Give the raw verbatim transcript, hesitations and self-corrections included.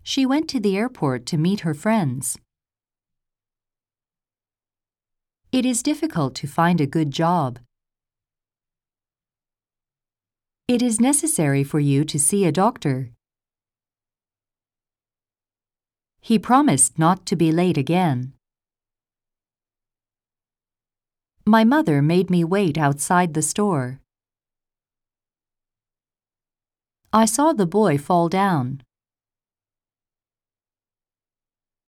She went to the airport to meet her friends. It is difficult to find a good job. It is necessary for you to see a doctor. He promised not to be late again. My mother made me wait outside the store. I saw the boy fall down.